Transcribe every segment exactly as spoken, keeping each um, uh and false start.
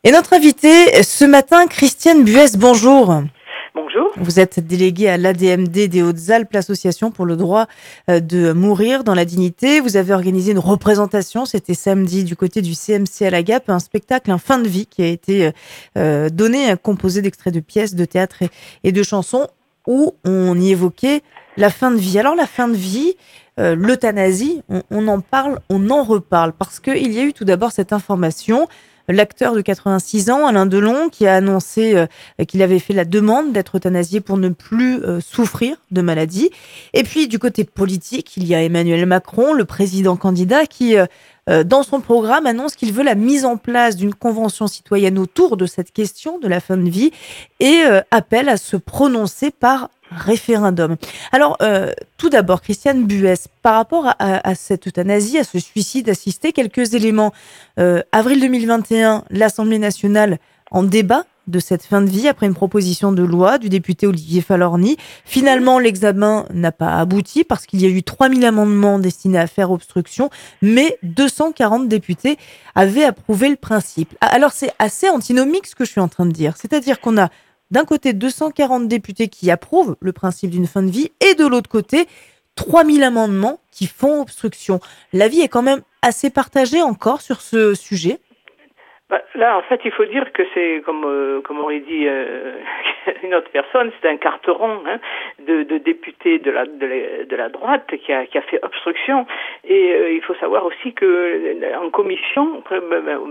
Et notre invitée ce matin, Christiane Buès, bonjour. Bonjour. Vous êtes déléguée à l'A D M D des Hautes-Alpes, l'association pour le droit de mourir dans la dignité. Vous avez organisé une représentation, c'était samedi, du côté du C M C à la Gap, un spectacle, un fin de vie qui a été euh, donné, composé d'extraits de pièces, de théâtre et, et de chansons, où on y évoquait la fin de vie. Alors la fin de vie, euh, l'euthanasie, on, on en parle, on en reparle, parce qu'il y a eu tout d'abord cette information. L'acteur de quatre-vingt-six ans, Alain Delon, qui a annoncé euh, qu'il avait fait la demande d'être euthanasié pour ne plus euh, souffrir de maladie. Et puis, du côté politique, il y a Emmanuel Macron, le président candidat, qui, euh, euh, dans son programme, annonce qu'il veut la mise en place d'une convention citoyenne autour de cette question de la fin de vie et euh, appelle à se prononcer par référendum. Alors, euh, tout d'abord, Christiane Buès, par rapport à, à, à cette euthanasie, à ce suicide assisté, quelques éléments. Euh, avril deux mille vingt et un, l'Assemblée nationale en débat de cette fin de vie après une proposition de loi du député Olivier Falorni. Finalement, l'examen n'a pas abouti parce qu'il y a eu trois mille amendements destinés à faire obstruction, mais deux cent quarante députés avaient approuvé le principe. Alors, c'est assez antinomique ce que je suis en train de dire. C'est-à-dire qu'on a d'un côté deux cent quarante députés qui approuvent le principe d'une fin de vie et de l'autre côté trois mille amendements qui font obstruction. L'avis est quand même assez partagé encore sur ce sujet. Bah, là, en fait, il faut dire que c'est, comme, euh, comme aurait dit euh, une autre personne, c'est un carteron hein, de, de députés de la, de la, de la droite qui a, qui a fait obstruction. Et euh, il faut savoir aussi que en commission pré,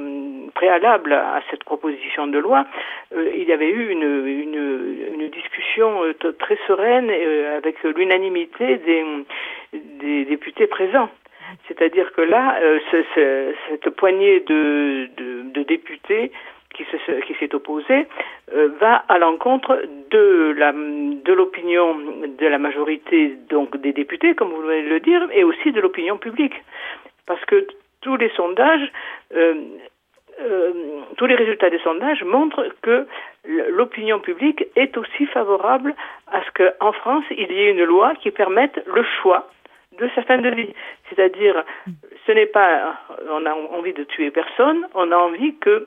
préalable à cette proposition de loi, euh, il y avait eu une, une, une discussion euh, très sereine euh, avec l'unanimité des, des députés présents. C'est-à-dire que là, euh, ce, ce, cette poignée de, de, de députés qui, se, qui s'est opposée euh, va à l'encontre de, la, de l'opinion de la majorité donc des députés, comme vous venez de le dire, et aussi de l'opinion publique. Parce que tous les sondages, euh, euh, tous les résultats des sondages montrent que l'opinion publique est aussi favorable à ce qu'en France, il y ait une loi qui permette le choix de sa fin de vie. C'est-à-dire, ce n'est pas, on a envie de tuer personne, on a envie que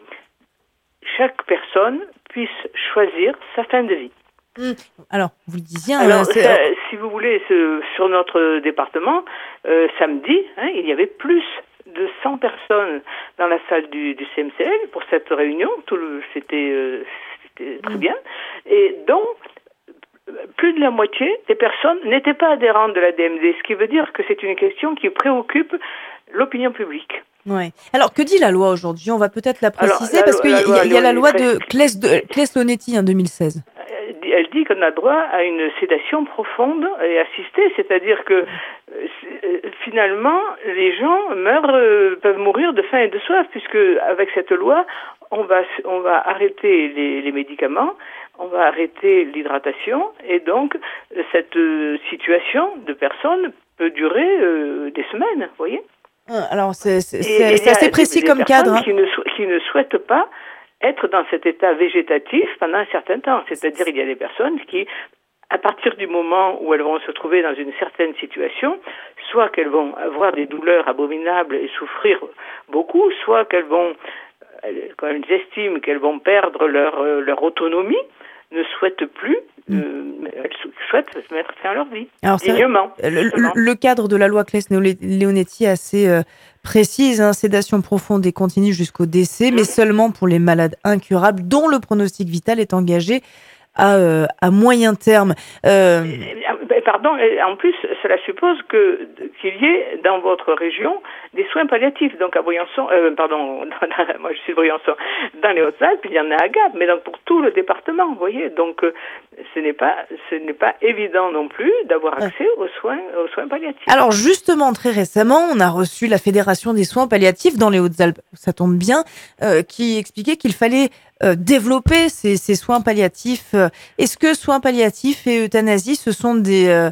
chaque personne puisse choisir sa fin de vie. Mmh. Alors, vous le disiez... Alors, euh, ça, si vous voulez, ce, sur notre département, euh, samedi, hein, il y avait plus de cent personnes dans la salle du, du C M C L pour cette réunion. Tout le, c'était, euh, c'était très mmh. bien. Et donc, plus de la moitié des personnes n'étaient pas adhérentes de l'A D M D, ce qui veut dire que c'est une question qui préoccupe l'opinion publique. Ouais. Alors, que dit la loi aujourd'hui ? On va peut-être la préciser, Alors, la parce qu'il y, y, y a la loi de Claes-Leonetti en deux mille seize. Elle dit qu'on a droit à une sédation profonde et assistée, c'est-à-dire que euh, finalement, les gens meurent, euh, peuvent mourir de faim et de soif, puisque avec cette loi, on va, on va arrêter les, les médicaments, on va arrêter l'hydratation, et donc cette euh, situation de personnes peut durer euh, des semaines, vous voyez. Alors, c'est, c'est, c'est, c'est assez précis des, comme des cadre. Hein. Qui ne, qui ne souhaitent pas être dans cet état végétatif pendant un certain temps. C'est-à-dire, il y a des personnes qui, à partir du moment où elles vont se trouver dans une certaine situation, soit qu'elles vont avoir des douleurs abominables et souffrir beaucoup, soit qu'elles vont, quand elles estiment qu'elles vont perdre leur, leur autonomie, ne souhaitent plus, euh, elles souhaitent se mettre fin à leur vie, Alors, dignement. Le, le cadre de la loi Claes-Leonetti est assez euh, précise, hein, sédation profonde et continue jusqu'au décès, mmh. mais seulement pour les malades incurables dont le pronostic vital est engagé à, euh, à moyen terme. Euh... Pardon, en plus, cela suppose que qu'il y ait dans votre région des soins palliatifs. Donc à Briançon, euh, pardon, dans, moi je suis de Briançon, dans les Hautes-Alpes, il y en a à Gap, mais donc pour tout le département, vous voyez. Donc euh, ce n'est pas, ce n'est pas évident non plus d'avoir accès aux soins, aux soins palliatifs. Alors justement, très récemment, on a reçu la Fédération des soins palliatifs dans les Hautes-Alpes, ça tombe bien, euh, qui expliquait qu'il fallait euh, développer ces, ces soins palliatifs. Est-ce que soins palliatifs et euthanasie, ce sont des euh,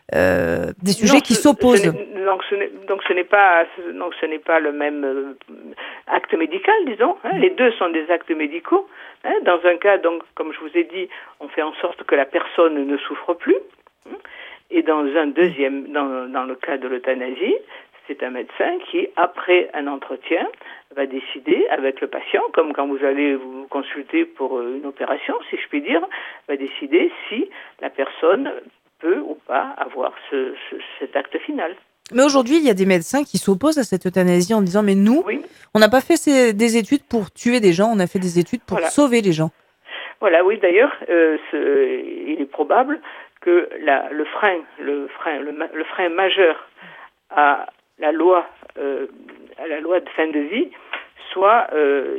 euh, des sujets non, qui ce, s'opposent. Ce donc, ce donc ce n'est pas donc ce n'est pas le même euh, acte médical, disons. Hein, les deux sont des actes médicaux. Hein, dans un cas, donc, comme je vous ai dit, on fait en sorte que la personne ne souffre plus. Hein, et dans un deuxième, dans, dans le cas de l'euthanasie, c'est un médecin qui, après un entretien, va décider avec le patient, comme quand vous allez vous consulter pour une opération, si je puis dire, va décider si la personne peut ou pas avoir ce, ce, cet acte final. Mais aujourd'hui, il y a des médecins qui s'opposent à cette euthanasie en disant « mais nous, oui. on n'a pas fait ces, des études pour tuer des gens, on a fait des études pour voilà. sauver les gens ». Voilà, oui, d'ailleurs, euh, ce, il est probable que la, le frein, le frein, le, le frein majeur à la loi, euh, à la loi de fin de vie, soit, euh,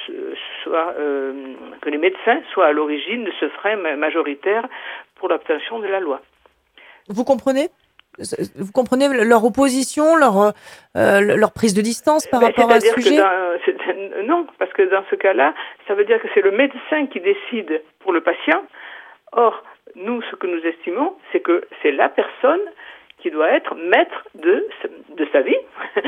soit euh, que les médecins soient à l'origine de ce frein majoritaire pour l'obtention de la loi. Vous comprenez ? Vous comprenez leur opposition, leur, euh, leur prise de distance par ben, rapport à ce sujet ? que dans, Non, parce que dans ce cas-là, ça veut dire que c'est le médecin qui décide pour le patient. Or, nous, ce que nous estimons, c'est que c'est la personne qui doit être maître de, de sa vie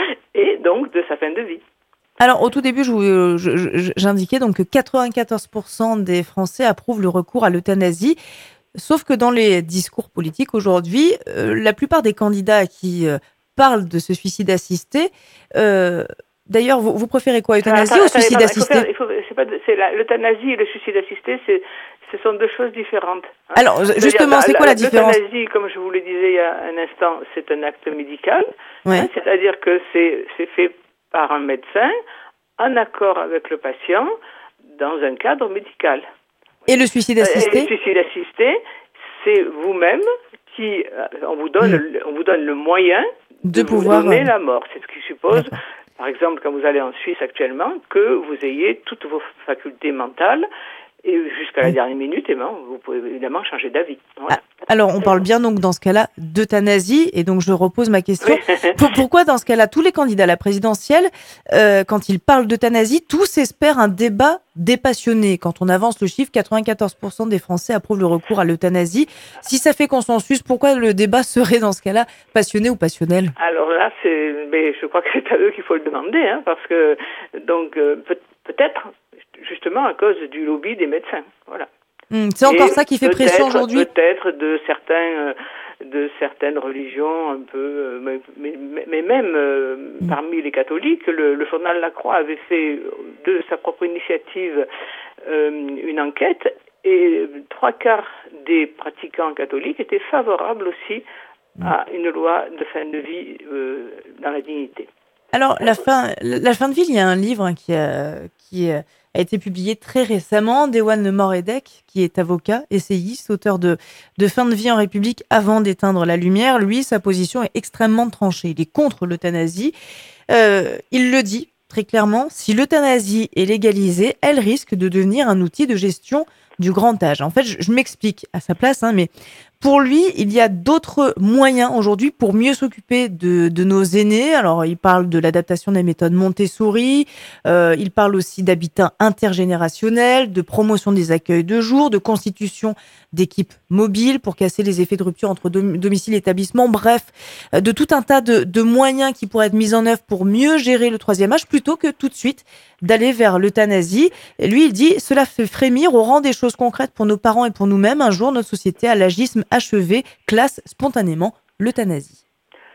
et donc de sa fin de vie. Alors, au tout début, je, je, je, j'indiquais donc que quatre-vingt-quatorze pour cent des Français approuvent le recours à l'euthanasie. Sauf que dans les discours politiques aujourd'hui, euh, la plupart des candidats qui euh, parlent de ce suicide assisté, euh, d'ailleurs, vous, vous préférez quoi, euthanasie attends, ou suicide attends, assisté ? il faut faire, il faut, c'est pas de, c'est la, l'euthanasie et le suicide assisté, c'est, ce sont deux choses différentes. Hein. Alors, justement, c'est quoi la, la différence ? L'euthanasie, comme je vous le disais il y a un instant, c'est un acte médical, ouais. hein, c'est-à-dire que c'est, c'est fait par un médecin en accord avec le patient dans un cadre médical. Et le suicide assisté ? Et le suicide assisté, c'est vous-même qui, on vous donne, mmh. on vous donne le moyen de, de vous pouvoir donner euh... la mort. C'est ce qui suppose, D'accord. par exemple, quand vous allez en Suisse actuellement, que vous ayez toutes vos facultés mentales et jusqu'à la mmh. dernière minute, et ben, vous pouvez évidemment changer d'avis. Voilà. Ah, alors, on parle bien donc dans ce cas-là d'euthanasie, et donc je repose ma question. Oui. Pourquoi dans ce cas-là, tous les candidats à la présidentielle, euh, quand ils parlent d'euthanasie, tous espèrent un débat dépassionné? Quand on avance le chiffre, quatre-vingt-quatorze pour cent des Français approuvent le recours à l'euthanasie. Si ça fait consensus, pourquoi le débat serait dans ce cas-là passionné ou passionnel? Alors là, c'est, mais je crois que c'est à eux qu'il faut le demander, hein, parce que donc euh, peut- peut-être justement à cause du lobby des médecins, voilà. Mmh, c'est encore Et ça qui fait pression aujourd'hui. Peut-être de certains, euh, de certaines religions un peu, euh, mais, mais, mais même euh, mmh. parmi les catholiques, le, le journal La Croix avait fait de sa propre initiative euh, une enquête et trois quarts des pratiquants catholiques étaient favorables aussi mmh. à une loi de fin de vie euh, dans la dignité. Alors la fin, la fin de vie, il y a un livre hein, qui a, qui a a été publié très récemment d'Ewan Moredek, qui est avocat, essayiste, auteur de, de Fin de vie en République avant d'éteindre la lumière. Lui, sa position est extrêmement tranchée. Il est contre l'euthanasie. Euh, il le dit très clairement, si l'euthanasie est légalisée, elle risque de devenir un outil de gestion du grand âge. En fait, je, je m'explique à sa place, hein, mais pour lui, il y a d'autres moyens aujourd'hui pour mieux s'occuper de, de nos aînés. Alors, il parle de l'adaptation des méthodes Montessori, euh, il parle aussi d'habitat intergénérationnel, de promotion des accueils de jour, de constitution d'équipes mobiles pour casser les effets de rupture entre dom- domicile et établissement. Bref, de tout un tas de, de moyens qui pourraient être mis en œuvre pour mieux gérer le troisième âge plutôt que tout de suite d'aller vers l'euthanasie. Et lui, il dit, cela fait frémir au rang des choses concrètes pour nos parents et pour nous-mêmes. Un jour, notre société à l'agisme achevé classe spontanément l'euthanasie.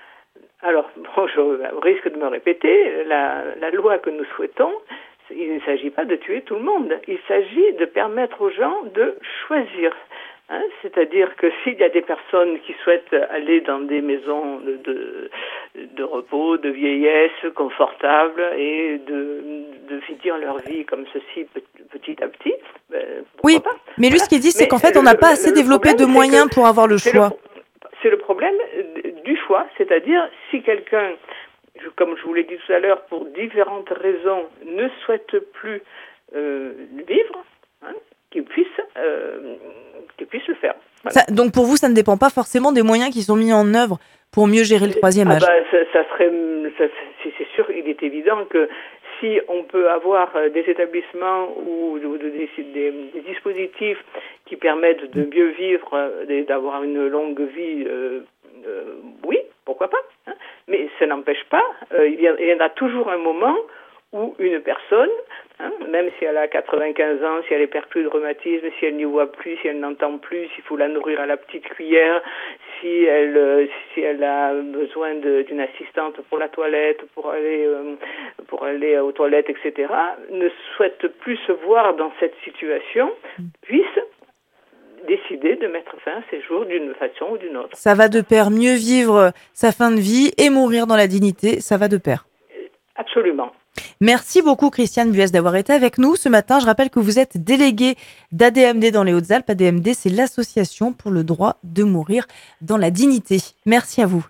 Alors, bon, je risque de me répéter, la, la loi que nous souhaitons, il ne s'agit pas de tuer tout le monde. Il s'agit de permettre aux gens de choisir. Hein, c'est-à-dire que s'il y a des personnes qui souhaitent aller dans des maisons de, de, de repos, de vieillesse, confortables, et de, de finir leur vie comme ceci petit à petit, ben, oui, pas. Mais lui, voilà. Ce qu'il dit, c'est mais qu'en fait, on n'a pas assez développé de moyens pour avoir le choix. Le, c'est le problème du choix, c'est-à-dire si quelqu'un, comme je vous l'ai dit tout à l'heure, pour différentes raisons, ne souhaite plus euh, vivre, hein, qu'il puisse, euh, qu'il puisse le faire. Voilà. Ça, donc pour vous, ça ne dépend pas forcément des moyens qui sont mis en œuvre pour mieux gérer le troisième âge. Ah bah, ça, ça serait, ça, c'est, c'est sûr, il est évident que si on peut avoir des établissements ou des, des, des dispositifs qui permettent de mieux vivre, d'avoir une longue vie, euh, euh, oui, pourquoi pas, hein. Mais ça n'empêche pas, euh, il, y a, il y en a toujours un moment où une personne, hein, même si elle a quatre-vingt-quinze ans, si elle est perclue de rhumatisme, si elle n'y voit plus, si elle n'entend plus, s'il faut la nourrir à la petite cuillère, si elle, euh, si elle a besoin de, d'une assistante pour la toilette, pour aller, euh, pour aller aux toilettes, et cetera, ne souhaite plus se voir dans cette situation, puisse décider de mettre fin à ses jours d'une façon ou d'une autre. Ça va de pair, mieux vivre sa fin de vie et mourir dans la dignité, ça va de pair. Absolument. Merci beaucoup Christiane Buès d'avoir été avec nous ce matin. Je rappelle que vous êtes déléguée d'A D M D dans les Hautes-Alpes. A D M D, c'est l'association pour le droit de mourir dans la dignité. Merci à vous.